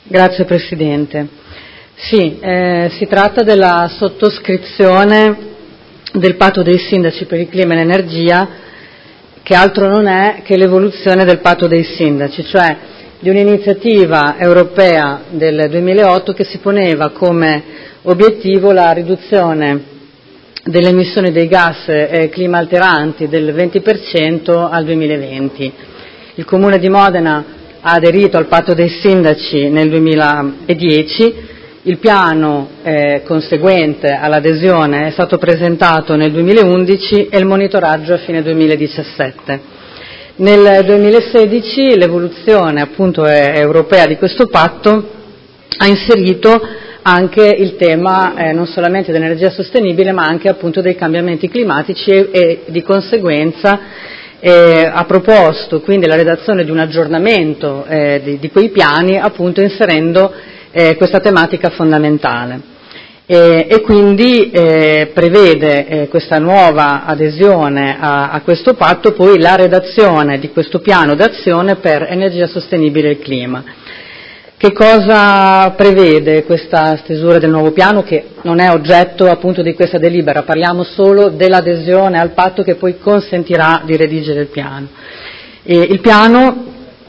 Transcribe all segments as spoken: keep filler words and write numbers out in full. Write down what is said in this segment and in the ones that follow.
Grazie Presidente. Sì, eh, si tratta della sottoscrizione del patto dei sindaci per il clima e l'energia, che altro non è che l'evoluzione del patto dei sindaci, cioè di un'iniziativa europea del duemilaotto che si poneva come obiettivo la riduzione delle emissioni dei gas eh, climalteranti del venti per cento al duemilaventi. Il Comune di Modena ha aderito al patto dei sindaci nel duemiladieci, il piano eh, conseguente all'adesione è stato presentato nel duemilaundici e il monitoraggio a fine duemiladiciassette. Nel duemilasedici l'evoluzione appunto europea di questo patto ha inserito anche il tema eh, non solamente dell'energia sostenibile ma anche appunto dei cambiamenti climatici e, e di conseguenza eh, ha proposto quindi la redazione di un aggiornamento eh, di, di quei piani appunto inserendo eh, questa tematica fondamentale e, e quindi eh, prevede eh, questa nuova adesione a, a questo patto poi la redazione di questo piano d'azione per energia sostenibile e il clima. Che cosa prevede questa stesura del nuovo piano, che non è oggetto appunto di questa delibera? Parliamo solo dell'adesione al patto che poi consentirà di redigere il piano. E il piano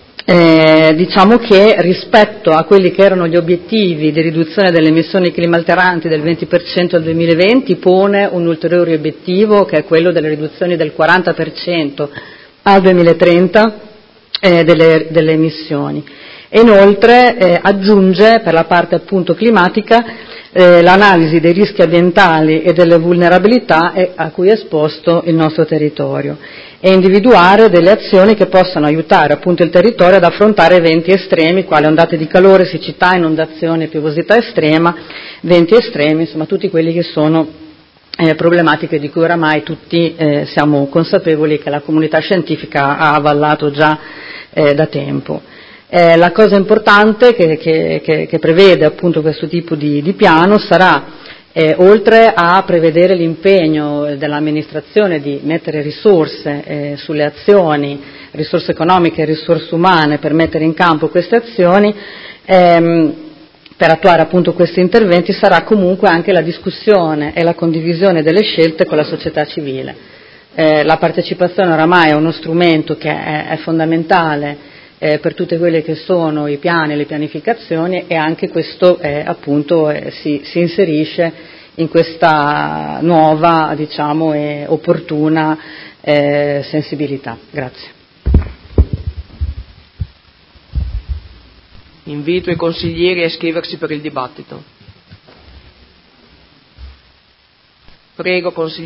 eh, diciamo che rispetto a quelli che erano gli obiettivi di riduzione delle emissioni climalteranti del venti per cento al duemilaventi pone un ulteriore obiettivo che è quello delle riduzioni del quaranta per cento al duemilatrenta eh, delle, delle emissioni. E inoltre eh, aggiunge per la parte appunto climatica eh, l'analisi dei rischi ambientali e delle vulnerabilità eh, a cui è esposto il nostro territorio e individuare delle azioni che possano aiutare appunto il territorio ad affrontare eventi estremi quali ondate di calore, siccità, inondazioni, piovosità estrema, venti estremi, insomma tutti quelli che sono eh, problematiche di cui oramai tutti eh, siamo consapevoli che la comunità scientifica ha avallato già eh, da tempo. Eh, la cosa importante che, che, che, che prevede appunto questo tipo di, di piano sarà, eh, oltre a prevedere l'impegno dell'amministrazione di mettere risorse eh, sulle azioni, risorse economiche e risorse umane per mettere in campo queste azioni, ehm, per attuare appunto questi interventi, sarà comunque anche la discussione e la condivisione delle scelte con la società civile. Eh, la partecipazione oramai è uno strumento che è, è fondamentale Eh, per tutte quelle che sono i piani e le pianificazioni e anche questo eh, appunto eh, si, si inserisce in questa nuova diciamo e opportuna eh, sensibilità. Grazie. Invito i consiglieri a iscriversi per il dibattito. Prego consiglieri.